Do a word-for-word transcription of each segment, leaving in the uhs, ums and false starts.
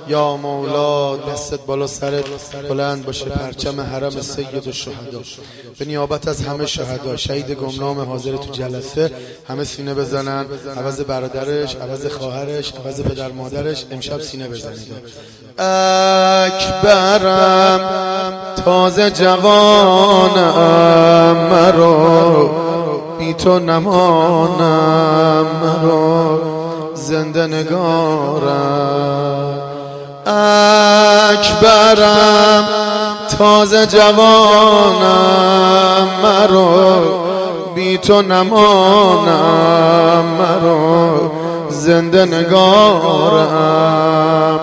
یا مولا دستت بالا سرت بلند باشه، پرچم حرم سید الشهدا به نیابت از همه شهدا، شهید گمنام حاضر تو جلسه همه سینه بزنن، عوض برادرش، عوض خواهرش، عوض پدر مادرش امشب سینه بزنید. اکبرم تازه جوانم، مرو بی تو نمانم، مرو زنده نگارم. اکبرم تازه جوانم، مرو بی تو نمانم، مرو زنده نگارم.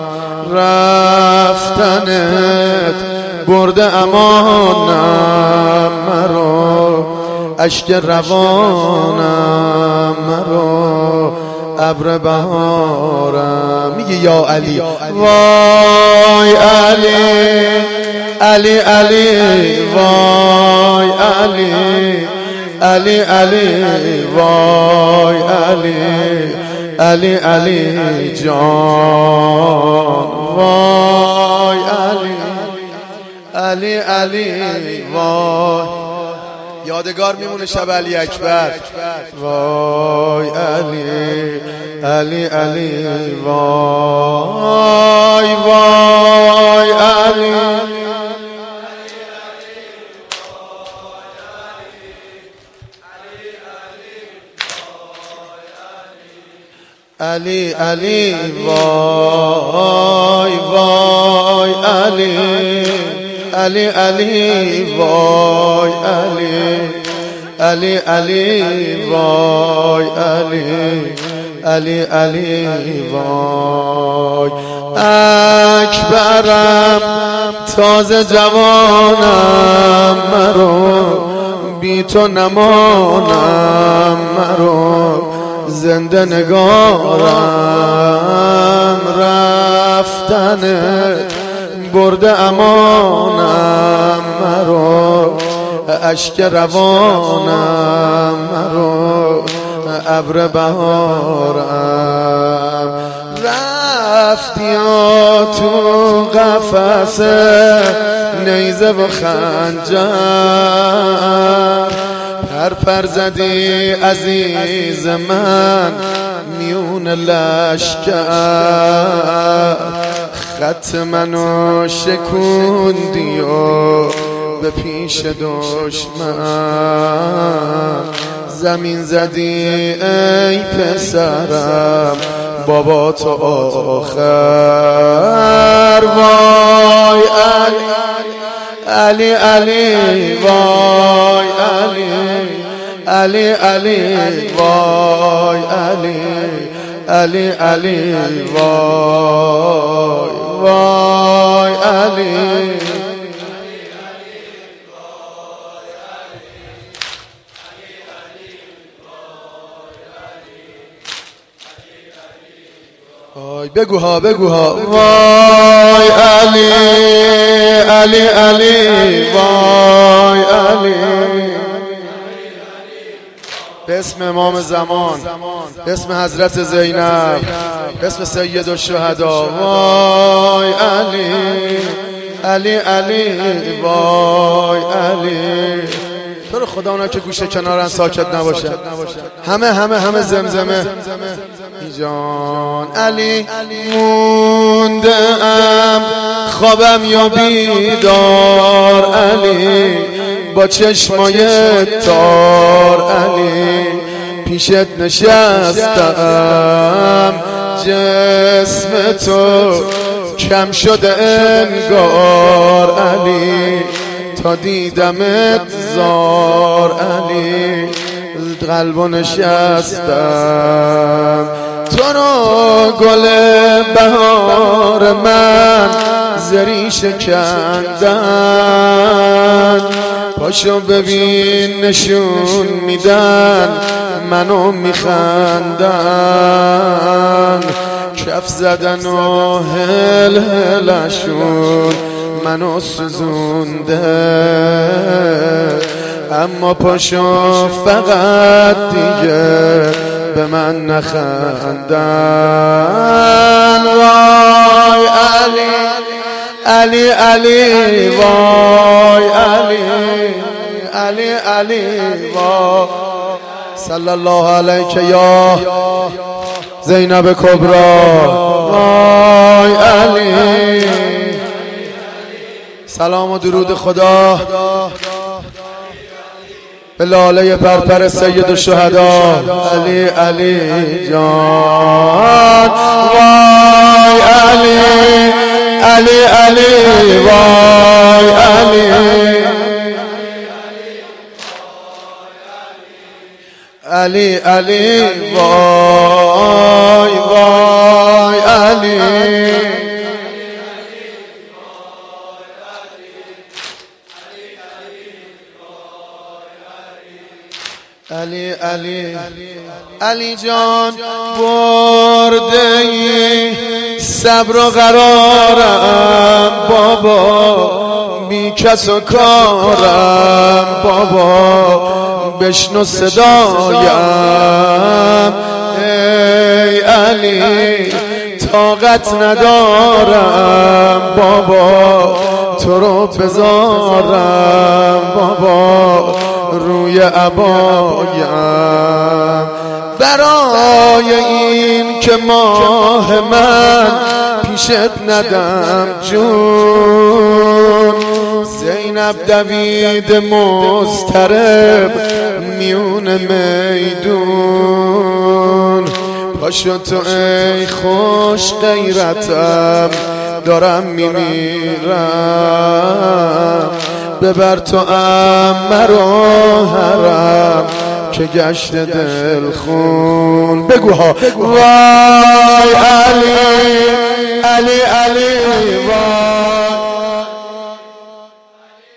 رفتنت برده امانم، مرو اشک روانم، مرو ابر بهارم. میگه یا علی وای علی علی علی وای علی علی علی وای علی علی علی جان وای علی علی علی وای. یادگار میمونه شب علی اکبر. وای علی علی علی وای وای علی علی علی وای وای علی علی علی وای علی علی علی وای علی علی علی وای. اکبرم تازه جوانم، مرو بی تو نمانم، مرو زنده نگارم. رفتنت برده امانم، مرو اشک روانم، مرو ابر بهارم. رفتی تو قفس نیزه و خنجر، پر پر زدی عزیز من میون لشکر، خط منو شکوندی و به پیش دشمن زمین زدی ای پسرم بابا تو آخر. وای علی علی علی وای علی علی علی وای علی علی علی وای وای علی. وای بگو ها بگو ها. وای علی علی علی وای علی. به اسم امام زمان، به اسم حضرت زینب، به اسم سید الشهدا. وای علی علی علی وای علی. تو رو خدا اونا که گوشه کنارن ساکت نباشه، همه همه همه زمزمه جان. علی مونده ام خوابم یا بیدار، علی با چشمای تار، علی پیشت نشستم جسم تو کم شده انگار، علی تا دیدمت زار، علی قلبو نشستم. تو رو گل بهار من زری شکندن، پاشو ببین نشون میدن منو میخندن، کف زدن و هل هلشون منو سوزونده، اما پاشو فقط دیگه به من نخندن. وای علی علی وای علی علی علی وای صلی الله علیک یا زینب کبرا وای علی. سلام و درود خدا به لاله پرپر سید الشهدا علی علی جان وای علی علی علی وای علی علی علی وای وای علی علی علی علی جان برده ای صبر و قرارم بابا بی کس و کارم بابا بشنو صدایم ای علی طاقت ندارم بابا تو رو بذارم بابا روی عبایم برای این که ماه من پیشت ندم جون زینب دوید مضطرب میون میدون پاشو تو ای خوش غیرتم دارم میمیرم ببر تو عمر و حرم که گشت دل خون بگو ها وای علی علی علی وای